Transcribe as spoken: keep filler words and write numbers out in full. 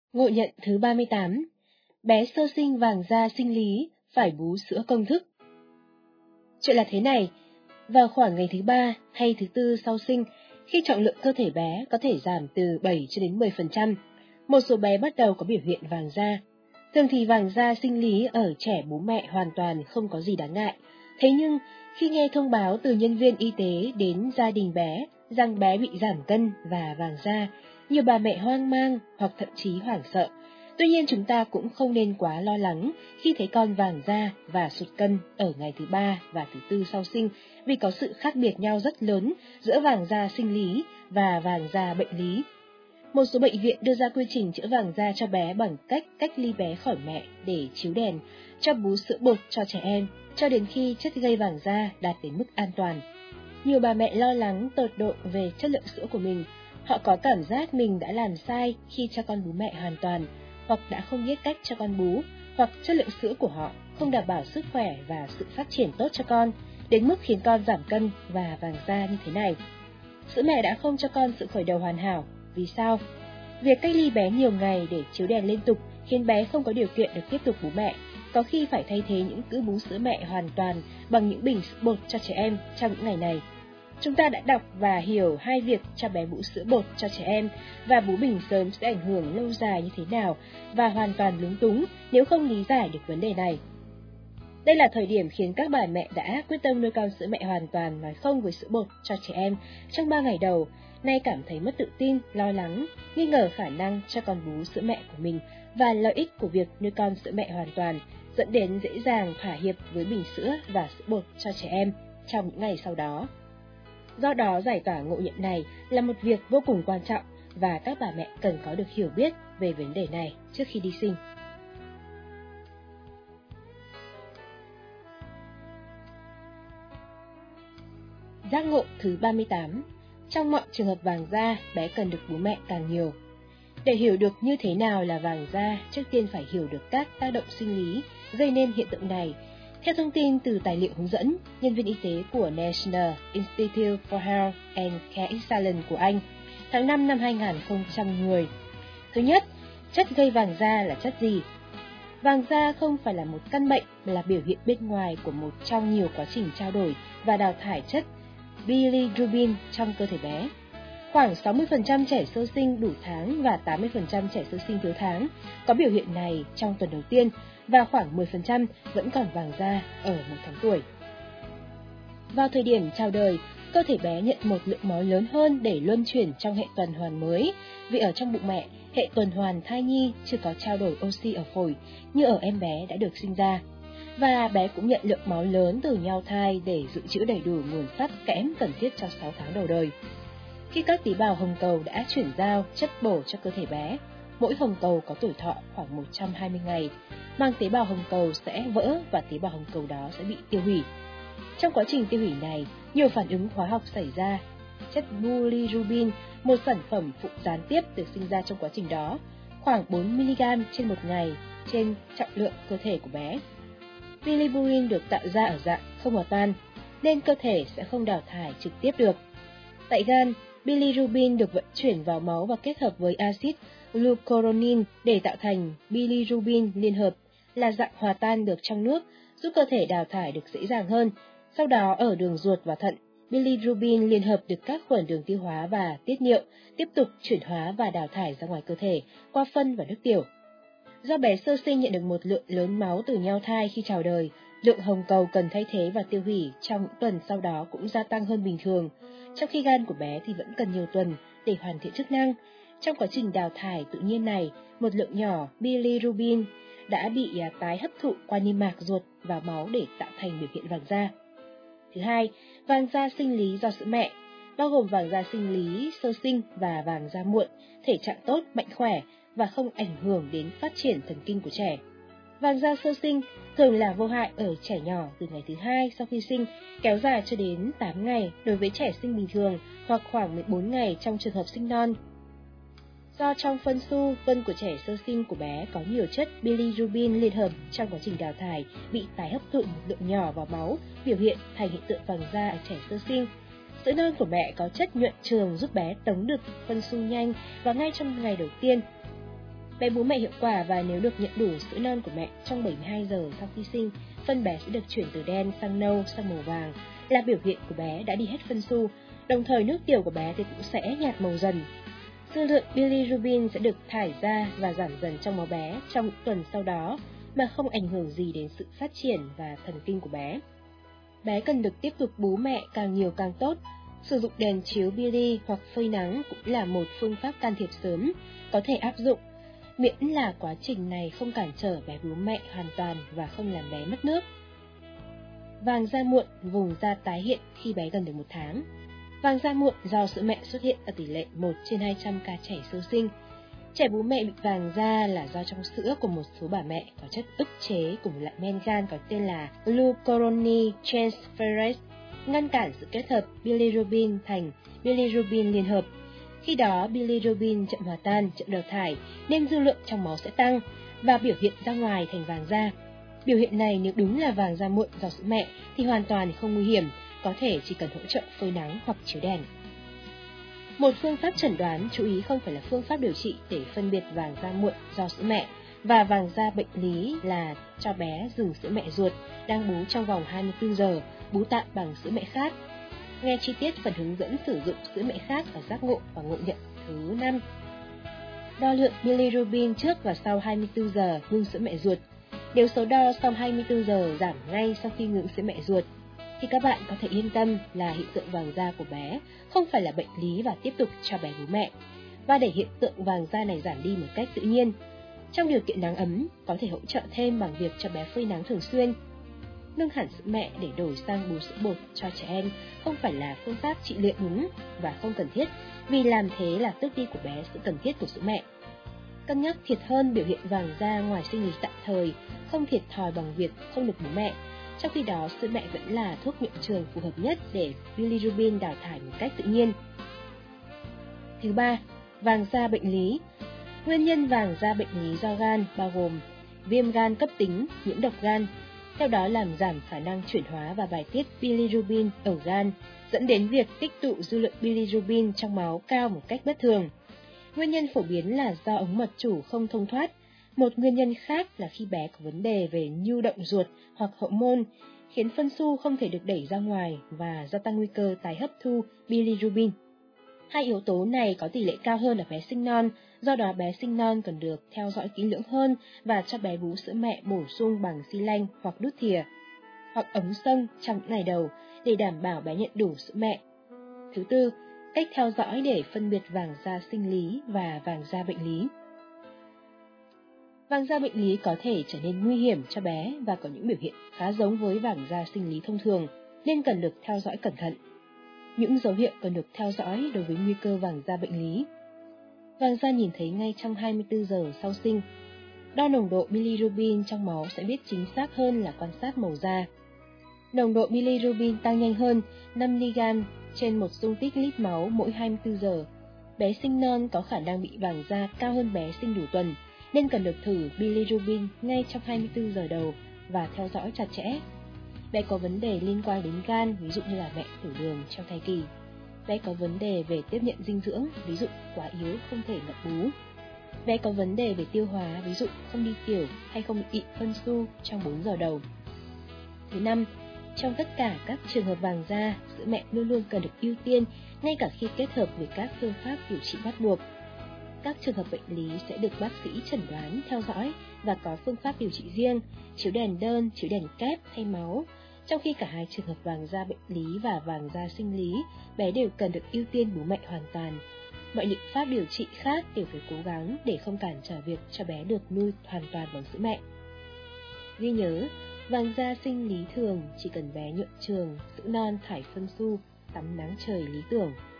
Ngộ nhận thứ ba mươi tám. Bé sơ sinh vàng da sinh lý phải bú sữa công thức. Chuyện là thế này, vào khoảng ngày thứ ba hay thứ tư sau sinh, khi trọng lượng cơ thể bé có thể giảm từ bảy cho đến mười phần trăm, một số bé bắt đầu có biểu hiện vàng da. Thường thì vàng da sinh lý ở trẻ bú mẹ hoàn toàn không có gì đáng ngại. Thế nhưng, khi nghe thông báo từ nhân viên y tế đến gia đình bé rằng bé bị giảm cân và vàng da, nhiều bà mẹ hoang mang hoặc thậm chí hoảng sợ. Tuy nhiên chúng ta cũng không nên quá lo lắng khi thấy con vàng da và sụt cân ở ngày thứ ba và thứ tư sau sinh, vì có sự khác biệt nhau rất lớn giữa vàng da sinh lý và vàng da bệnh lý. Một số bệnh viện đưa ra quy trình chữa vàng da cho bé bằng cách cách ly bé khỏi mẹ để chiếu đèn, cho bú sữa bột cho trẻ em, cho đến khi chất gây vàng da đạt đến mức an toàn. Nhiều bà mẹ lo lắng tột độ về chất lượng sữa của mình. Họ có cảm giác mình đã làm sai khi cho con bú mẹ hoàn toàn, hoặc đã không biết cách cho con bú, hoặc chất lượng sữa của họ không đảm bảo sức khỏe và sự phát triển tốt cho con, đến mức khiến con giảm cân và vàng da như thế này. Sữa mẹ đã không cho con sự khởi đầu hoàn hảo. Vì sao? Việc cách ly bé nhiều ngày để chiếu đèn liên tục khiến bé không có điều kiện được tiếp tục bú mẹ, có khi phải thay thế những cữ bú sữa mẹ hoàn toàn bằng những bình sữa bột cho trẻ em trong những ngày này. Chúng ta đã đọc và hiểu hai việc cho bé bú sữa bột cho trẻ em và bú bình sớm sẽ ảnh hưởng lâu dài như thế nào, và hoàn toàn lúng túng nếu không lý giải được vấn đề này. Đây là thời điểm khiến các bà mẹ đã quyết tâm nuôi con sữa mẹ hoàn toàn, nói không với sữa bột cho trẻ em trong ba ngày đầu, nay cảm thấy mất tự tin, lo lắng, nghi ngờ khả năng cho con bú sữa mẹ của mình và lợi ích của việc nuôi con sữa mẹ hoàn toàn, dẫn đến dễ dàng thỏa hiệp với bình sữa và sữa bột cho trẻ em trong những ngày sau đó. Do đó, giải tỏa ngộ nhận này là một việc vô cùng quan trọng và các bà mẹ cần có được hiểu biết về vấn đề này trước khi đi sinh. Giác ngộ thứ ba mươi tám. Trong mọi trường hợp vàng da, bé cần được bú mẹ càng nhiều. Để hiểu được như thế nào là vàng da, trước tiên phải hiểu được các tác động sinh lý gây nên hiện tượng này. Theo thông tin từ tài liệu hướng dẫn, nhân viên y tế của National Institute for Health and Care Excellence của Anh, tháng năm năm hai nghìn không trăm mười. Thứ nhất, chất gây vàng da là chất gì? Vàng da không phải là một căn bệnh mà là biểu hiện bên ngoài của một trong nhiều quá trình trao đổi và đào thải chất bilirubin trong cơ thể bé. Khoảng sáu mươi phần trăm trẻ sơ sinh đủ tháng và tám mươi phần trăm trẻ sơ sinh thiếu tháng có biểu hiện này trong tuần đầu tiên, và khoảng mười phần trăm vẫn còn vàng da ở một tháng tuổi. Vào thời điểm chào đời, cơ thể bé nhận một lượng máu lớn hơn để luân chuyển trong hệ tuần hoàn mới, vì ở trong bụng mẹ, hệ tuần hoàn thai nhi chưa có trao đổi oxy ở phổi như ở em bé đã được sinh ra. Và bé cũng nhận lượng máu lớn từ nhau thai để dự trữ đầy đủ nguồn sắt kẽm cần thiết cho sáu tháng đầu đời. Khi các tế bào hồng cầu đã chuyển giao chất bổ cho cơ thể bé, mỗi hồng cầu có tuổi thọ khoảng một trăm hai mươi ngày, màng tế bào hồng cầu sẽ vỡ và tế bào hồng cầu đó sẽ bị tiêu hủy. Trong quá trình tiêu hủy này, nhiều phản ứng hóa học xảy ra. Chất bilirubin, một sản phẩm phụ gián tiếp được sinh ra trong quá trình đó, khoảng bốn mi-li-gam trên một ngày trên trọng lượng cơ thể của bé. Bilirubin được tạo ra ở dạng không hòa tan, nên cơ thể sẽ không đào thải trực tiếp được. Tại gan, bilirubin được vận chuyển vào máu và kết hợp với axit glucuronin để tạo thành bilirubin liên hợp, là dạng hòa tan được trong nước, giúp cơ thể đào thải được dễ dàng hơn. Sau đó ở đường ruột và thận, bilirubin liên hợp được các khuẩn đường tiêu hóa và tiết niệu, tiếp tục chuyển hóa và đào thải ra ngoài cơ thể qua phân và nước tiểu. Do bé sơ sinh nhận được một lượng lớn máu từ nhau thai khi chào đời, lượng hồng cầu cần thay thế và tiêu hủy trong những tuần sau đó cũng gia tăng hơn bình thường, trong khi gan của bé thì vẫn cần nhiều tuần để hoàn thiện chức năng. Trong quá trình đào thải tự nhiên này, một lượng nhỏ bilirubin đã bị tái hấp thụ qua niêm mạc ruột vào máu để tạo thành biểu hiện vàng da. Thứ hai, vàng da sinh lý do sữa mẹ, bao gồm vàng da sinh lý sơ sinh và vàng da muộn, thể trạng tốt, mạnh khỏe và không ảnh hưởng đến phát triển thần kinh của trẻ. Vàng da sơ sinh thường là vô hại ở trẻ nhỏ từ ngày thứ hai sau khi sinh, kéo dài cho đến tám ngày đối với trẻ sinh bình thường, hoặc khoảng mười bốn ngày trong trường hợp sinh non. Do trong phân su, phân của trẻ sơ sinh của bé có nhiều chất bilirubin liên hợp, trong quá trình đào thải bị tái hấp thụ một lượng nhỏ vào máu, biểu hiện thành hiện tượng vàng da ở trẻ sơ sinh. Sữa non của mẹ có chất nhuận trường giúp bé tống được phân su nhanh và ngay trong ngày đầu tiên. Bé bú mẹ hiệu quả và nếu được nhận đủ sữa non của mẹ trong bảy mươi hai giờ sau khi sinh, phân bé sẽ được chuyển từ đen sang nâu sang màu vàng, là biểu hiện của bé đã đi hết phân su, đồng thời nước tiểu của bé thì cũng sẽ nhạt màu dần. Dư lượng bilirubin sẽ được thải ra và giảm dần trong máu bé trong những tuần sau đó mà không ảnh hưởng gì đến sự phát triển và thần kinh của bé. Bé cần được tiếp tục bú mẹ càng nhiều càng tốt. Sử dụng đèn chiếu bili hoặc phơi nắng cũng là một phương pháp can thiệp sớm, có thể áp dụng, miễn là quá trình này không cản trở bé bú mẹ hoàn toàn và không làm bé mất nước. Vàng da muộn, vùng da tái hiện khi bé gần được một tháng. Vàng da muộn do sữa mẹ xuất hiện ở tỷ lệ một trên hai trăm ca trẻ sơ sinh. Trẻ bú mẹ bị vàng da là do trong sữa của một số bà mẹ có chất ức chế của một loại men gan có tên là glucuronidase, ngăn cản sự kết hợp bilirubin thành bilirubin liên hợp. Khi đó, bilirubin chậm hòa tan, chậm đào thải, nên dư lượng trong máu sẽ tăng và biểu hiện ra ngoài thành vàng da. Biểu hiện này nếu đúng là vàng da muộn do sữa mẹ thì hoàn toàn không nguy hiểm, có thể chỉ cần hỗ trợ phơi nắng hoặc chiếu đèn. Một phương pháp chẩn đoán chú ý không phải là phương pháp điều trị để phân biệt vàng da muộn do sữa mẹ và vàng da bệnh lý là cho bé dừng sữa mẹ ruột đang bú trong vòng hai mươi tư giờ, bú tạm bằng sữa mẹ khác. Nghe chi tiết phần hướng dẫn sử dụng sữa mẹ khác ở giác ngộ và ngộ nhận thứ năm. Đo lượng bilirubin trước và sau hai mươi tư giờ ngưng sữa mẹ ruột. Nếu số đo sau hai mươi tư giờ giảm ngay sau khi ngừng sữa mẹ ruột, thì các bạn có thể yên tâm là hiện tượng vàng da của bé không phải là bệnh lý và tiếp tục cho bé bú mẹ. Và để hiện tượng vàng da này giảm đi một cách tự nhiên, trong điều kiện nắng ấm, có thể hỗ trợ thêm bằng việc cho bé phơi nắng thường xuyên. Ngưng hẳn sữa mẹ để đổi sang bú sữa bột cho trẻ em không phải là phương pháp trị liệu đúng và không cần thiết, vì làm thế là tước đi của bé sự cần thiết của sữa mẹ. Cân nhắc thiệt hơn biểu hiện vàng da ngoài sinh lý tạm thời, không thiệt thòi bằng việc không được bú mẹ. Trong khi đó, sữa mẹ vẫn là thuốc nhuận trường phù hợp nhất để bilirubin đào thải một cách tự nhiên. Thứ ba, vàng da bệnh lý. Nguyên nhân vàng da bệnh lý do gan bao gồm viêm gan cấp tính, nhiễm độc gan, theo đó làm giảm khả năng chuyển hóa và bài tiết bilirubin ở gan, dẫn đến việc tích tụ dư lượng bilirubin trong máu cao một cách bất thường. Nguyên nhân phổ biến là do ống mật chủ không thông thoát. Một nguyên nhân khác là khi bé có vấn đề về nhu động ruột hoặc hậu môn, khiến phân su không thể được đẩy ra ngoài và gia tăng nguy cơ tái hấp thu bilirubin. Hai yếu tố này có tỷ lệ cao hơn ở bé sinh non, do đó bé sinh non cần được theo dõi kỹ lưỡng hơn và cho bé bú sữa mẹ bổ sung bằng xi lanh hoặc đút thìa, hoặc ống xông trong những ngày đầu để đảm bảo bé nhận đủ sữa mẹ. Thứ tư, cách theo dõi để phân biệt vàng da sinh lý và vàng da bệnh lý. Vàng da bệnh lý có thể trở nên nguy hiểm cho bé và có những biểu hiện khá giống với vàng da sinh lý thông thường, nên cần được theo dõi cẩn thận. Những dấu hiệu cần được theo dõi đối với nguy cơ vàng da bệnh lý. Vàng da nhìn thấy ngay trong hai mươi tư giờ sau sinh. Đo nồng độ bilirubin trong máu sẽ biết chính xác hơn là quan sát màu da. Nồng độ bilirubin tăng nhanh hơn năm mi-li-gam trên một dung tích lít máu mỗi hai mươi tư giờ. Bé sinh non có khả năng bị vàng da cao hơn bé sinh đủ tuần, nên cần được thử bilirubin ngay trong hai mươi tư giờ đầu và theo dõi chặt chẽ. Bé có vấn đề liên quan đến gan, ví dụ như là mẹ tiểu đường trong thai kỳ. Bé có vấn đề về tiếp nhận dinh dưỡng, ví dụ quá yếu không thể ngậm bú. Bé có vấn đề về tiêu hóa, ví dụ không đi tiểu hay không bị phân su trong bốn giờ đầu. Thứ năm, trong tất cả các trường hợp vàng da, sữa mẹ luôn luôn cần được ưu tiên, ngay cả khi kết hợp với các phương pháp điều trị bắt buộc. Các trường hợp bệnh lý sẽ được bác sĩ chẩn đoán, theo dõi và có phương pháp điều trị riêng, chiếu đèn đơn, chiếu đèn kép, thay máu. Trong khi cả hai trường hợp vàng da bệnh lý và vàng da sinh lý, bé đều cần được ưu tiên bú mẹ hoàn toàn. Mọi liệu pháp điều trị khác đều phải cố gắng để không cản trở việc cho bé được nuôi hoàn toàn bằng sữa mẹ. Ghi nhớ, vàng da sinh lý thường chỉ cần bé nhuận trường, sữa non thải phân su, tắm nắng trời lý tưởng.